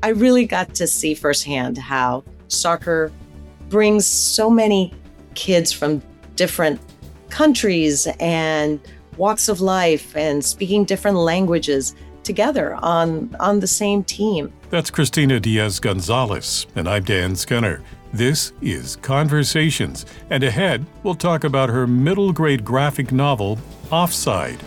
I really got to see firsthand how soccer brings so many kids from different countries and walks of life and speaking different languages together on the same team. That's Cristina Diaz-Gonzalez, and I'm Dan Skinner. This is Conversations, and ahead we'll talk about her middle grade graphic novel, Offside.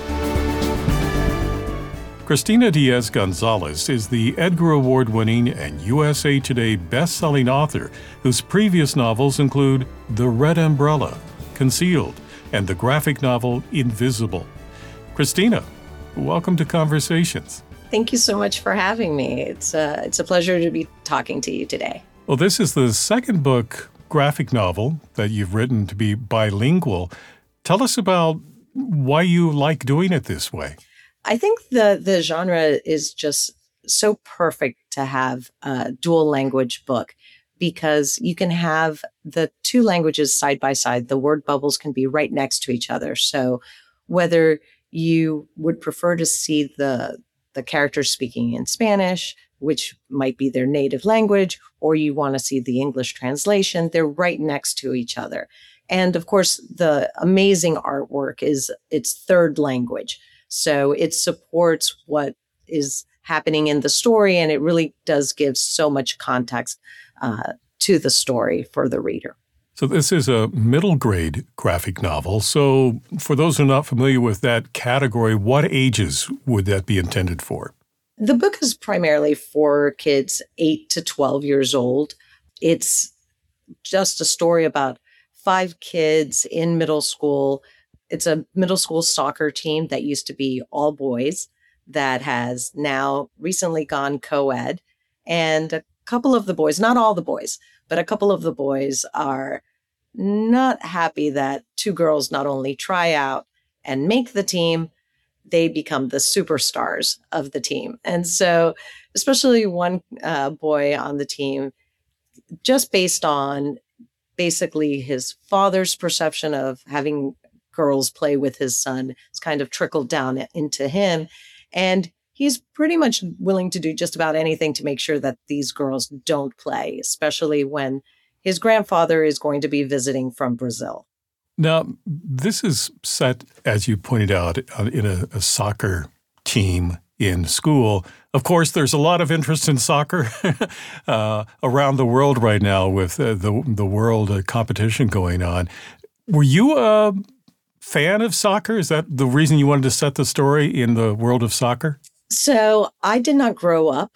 Cristina Diaz-Gonzalez is the Edgar Award-winning and USA Today best-selling author whose previous novels include The Red Umbrella, Concealed, and the graphic novel Invisible. Cristina, welcome to Conversations. Thank you so much for having me. It's a pleasure to be talking to you today. Well, this is the second book, graphic novel, that you've written to be bilingual. Tell us about why you like doing it this way. I think the genre is just so perfect to have a dual language book because you can have the two languages side by side. The word bubbles can be right next to each other. So whether you would prefer to see the characters speaking in Spanish, which might be their native language, or you want to see the English translation, they're right next to each other. And of course, the amazing artwork is its third language. So it supports what is happening in the story, and it really does give so much context to the story for the reader. So this is a middle grade graphic novel. So for those who are not familiar with that category, what ages would that be intended for? The book is primarily for kids 8 to 12 years old. It's just a story about 5 kids in middle school. It's a middle school soccer team that used to be all boys that has now recently gone co-ed. And a couple of the boys, not all the boys, but a couple of the boys are not happy that 2 girls not only try out and make the team, they become the superstars of the team. And so especially one boy on the team, just based on basically his father's perception of having girls play with his son, it's kind of trickled down into him. And he's pretty much willing to do just about anything to make sure that these girls don't play, especially when his grandfather is going to be visiting from Brazil. Now, this is set, as you pointed out, in a soccer team in school. Of course, there's a lot of interest in soccer around the world right now with the world competition going on. Were you a fan of soccer? Is that the reason you wanted to set the story in the world of soccer? So I did not grow up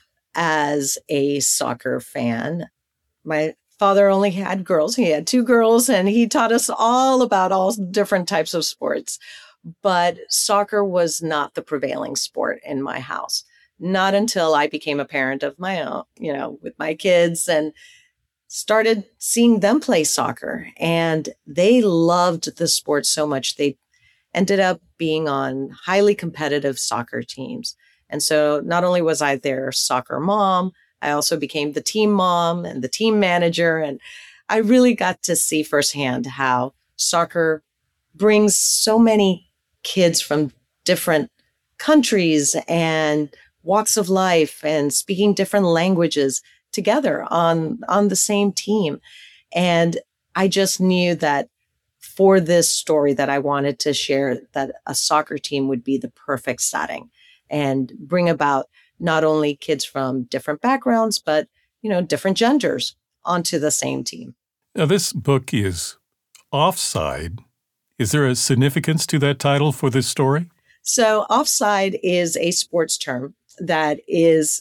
as a soccer fan. My father only had girls. He had 2 girls, and he taught us all about all different types of sports. But soccer was not the prevailing sport in my house. Not until I became a parent of my own, with my kids, and started seeing them play soccer. And they loved the sport so much. They ended up being on highly competitive soccer teams. And so not only was I their soccer mom, I also became the team mom and the team manager. And I really got to see firsthand how soccer brings so many kids from different countries and walks of life and speaking different languages together on the same team. And I just knew that for this story that I wanted to share, that a soccer team would be the perfect setting and bring about not only kids from different backgrounds, but, different genders onto the same team. Now, this book is Offside. Is there a significance to that title for this story? So offside is a sports term that is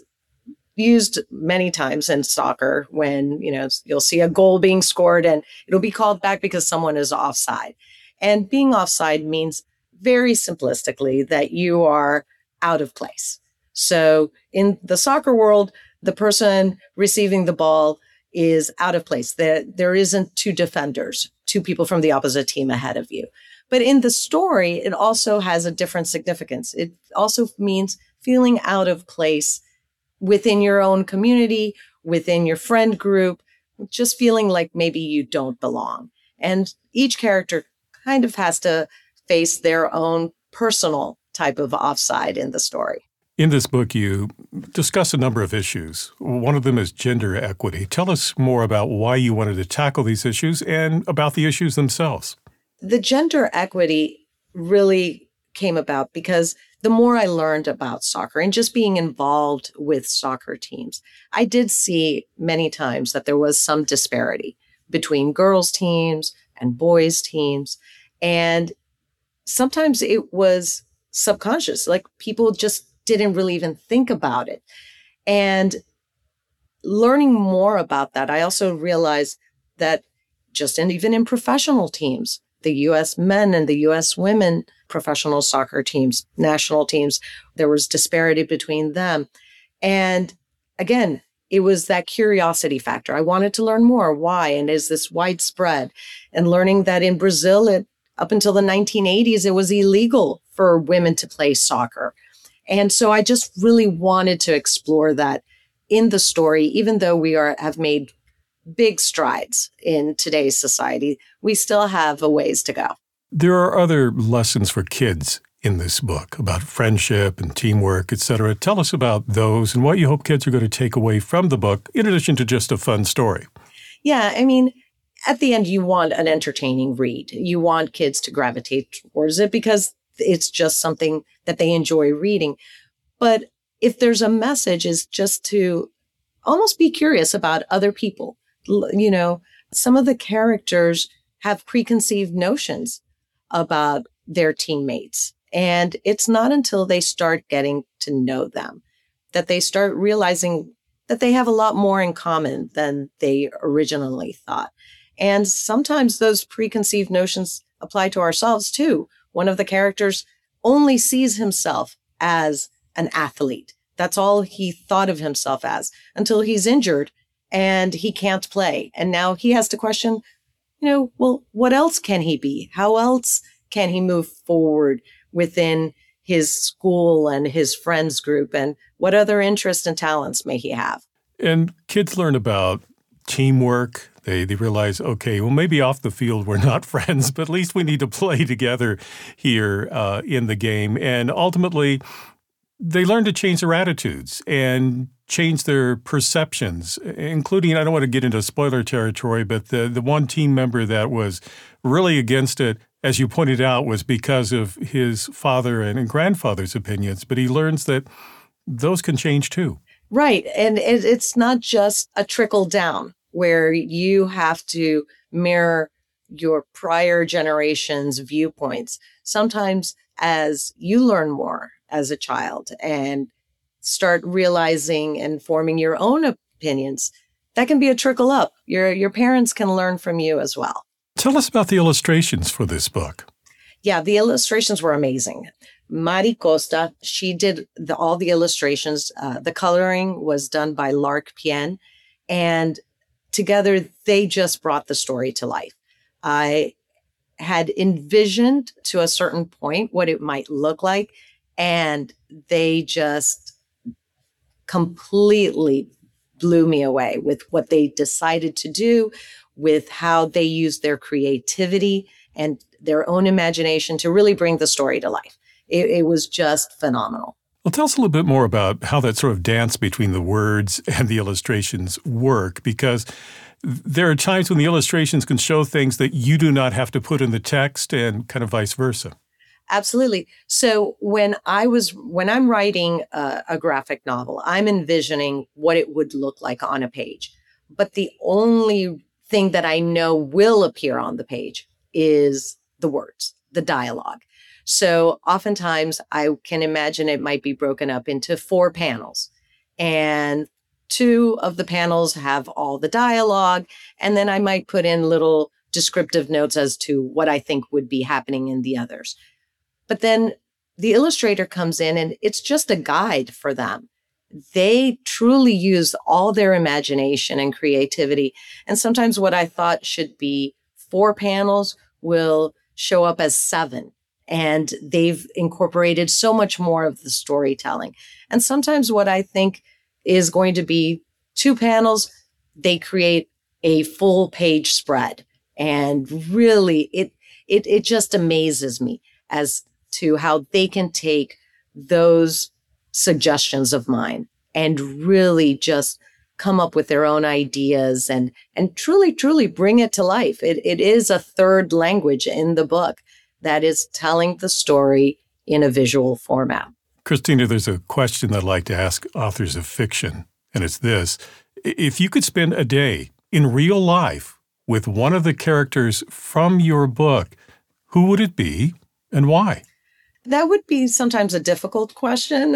used many times in soccer when, you'll see a goal being scored and it'll be called back because someone is offside. And being offside means very simplistically that you are out of place. So in the soccer world, the person receiving the ball is out of place. There isn't 2 defenders, 2 people from the opposite team ahead of you. But in the story, it also has a different significance. It also means feeling out of place within your own community, within your friend group, just feeling like maybe you don't belong. And each character kind of has to face their own personal type of offside in the story. In this book, you discuss a number of issues. One of them is gender equity. Tell us more about why you wanted to tackle these issues and about the issues themselves. The gender equity really came about because the more I learned about soccer and just being involved with soccer teams, I did see many times that there was some disparity between girls' teams and boys' teams. And sometimes it was subconscious, like people just didn't really even think about it. And learning more about that, I also realized that even in professional teams, the US men and the US women professional soccer teams, national teams, there was disparity between them. And again, it was that curiosity factor. I wanted to learn more. Why? And is this widespread? And learning that in Brazil, up until the 1980s, it was illegal for women to play soccer. And so I just really wanted to explore that in the story, even though have made big strides in today's society, we still have a ways to go. There are other lessons for kids in this book about friendship and teamwork, etc. Tell us about those and what you hope kids are going to take away from the book, in addition to just a fun story. Yeah, I mean, at the end, you want an entertaining read. You want kids to gravitate towards it because it's just something that they enjoy reading. But if there's a message, is just to almost be curious about other people. You know, some of the characters have preconceived notions about their teammates. And it's not until they start getting to know them that they start realizing that they have a lot more in common than they originally thought. And sometimes those preconceived notions apply to ourselves too. One of the characters only sees himself as an athlete. That's all he thought of himself as until he's injured and he can't play. And now he has to question, well, what else can he be? How else can he move forward within his school and his friends group? And what other interests and talents may he have? And kids learn about teamwork. They realize, okay, well, maybe off the field we're not friends, but at least we need to play together here in the game. And ultimately, they learn to change their attitudes and change their perceptions, including, I don't want to get into spoiler territory, but the one team member that was really against it, as you pointed out, was because of his father and grandfather's opinions. But he learns that those can change too. Right. And it's not just a trickle down where you have to mirror your prior generation's viewpoints. Sometimes as you learn more as a child and start realizing and forming your own opinions, that can be a trickle up. Your parents can learn from you as well. Tell us about the illustrations for this book. Yeah, the illustrations were amazing. Mari Costa, she did all the illustrations. The coloring was done by Lark Pien, and together they just brought the story to life. I had envisioned to a certain point what it might look like, and they just completely blew me away with what they decided to do, with how they used their creativity and their own imagination to really bring the story to life. It was just phenomenal. Well, tell us a little bit more about how that sort of dance between the words and the illustrations work, because there are times when the illustrations can show things that you do not have to put in the text and kind of vice versa. Absolutely. So when I'm writing a graphic novel, I'm envisioning what it would look like on a page. But the only thing that I know will appear on the page is the words, the dialogue. So oftentimes I can imagine it might be broken up into 4 panels, and 2 of the panels have all the dialogue. And then I might put in little descriptive notes as to what I think would be happening in the others. But then the illustrator comes in and it's just a guide for them. They truly use all their imagination and creativity. And sometimes what I thought should be 4 panels will show up as 7. And they've incorporated so much more of the storytelling. And sometimes what I think is going to be 2 panels, they create a full page spread. And really, it just amazes me as to how they can take those suggestions of mine and really just come up with their own ideas and truly bring it to life. It is a third language in the book that is telling the story in a visual format. Christina, there's a question that I'd like to ask authors of fiction, and it's this. If you could spend a day in real life with one of the characters from your book, who would it be and why? That would be sometimes a difficult question.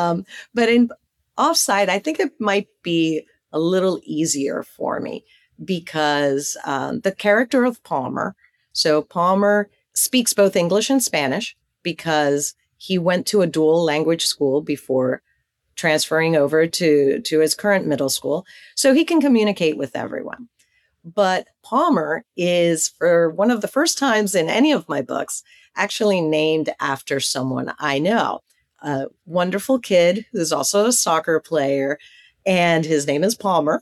But in Offside, I think it might be a little easier for me because the character of Palmer, so Palmer speaks both English and Spanish because he went to a dual language school before transferring over to his current middle school, so he can communicate with everyone. But Palmer is, for one of the first times in any of my books, actually named after someone I know. A wonderful kid who's also a soccer player, and his name is Palmer.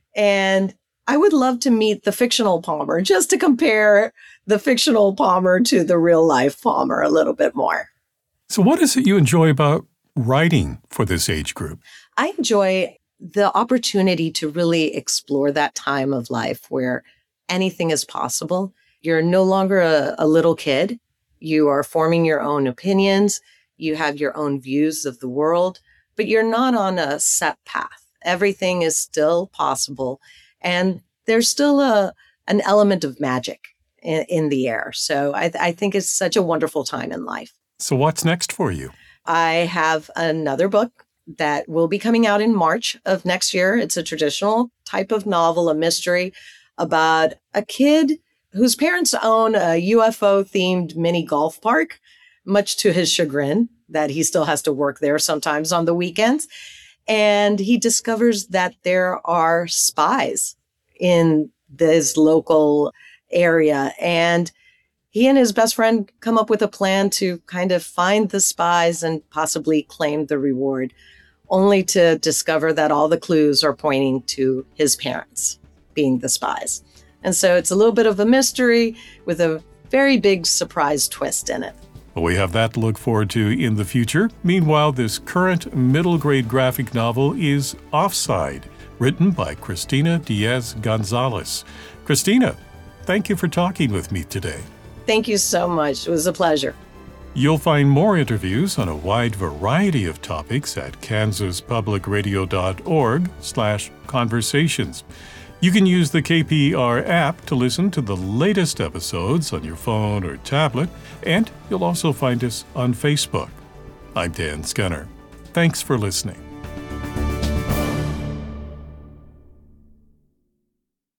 And I would love to meet the fictional Palmer, just to compare the fictional Palmer to the real life Palmer a little bit more. So what is it you enjoy about writing for this age group? I enjoy the opportunity to really explore that time of life where anything is possible. You're no longer a little kid. You are forming your own opinions. You have your own views of the world, but you're not on a set path. Everything is still possible. And there's still an element of magic in the air. So I think it's such a wonderful time in life. So what's next for you? I have another book that will be coming out in March of next year. It's a traditional type of novel, a mystery about a kid whose parents own a UFO-themed mini golf park, much to his chagrin that he still has to work there sometimes on the weekends. And he discovers that there are spies in this local area. And he and his best friend come up with a plan to kind of find the spies and possibly claim the reward, only to discover that all the clues are pointing to his parents being the spies. And so it's a little bit of a mystery with a very big surprise twist in it. Well, we have that to look forward to in the future. Meanwhile, this current middle grade graphic novel is Offside, written by Christina Diaz-Gonzalez. Christina, thank you for talking with me today. Thank you so much. It was a pleasure. You'll find more interviews on a wide variety of topics at kansaspublicradio.org/conversations. You can use the KPR app to listen to the latest episodes on your phone or tablet, and you'll also find us on Facebook. I'm Dan Scunner. Thanks for listening.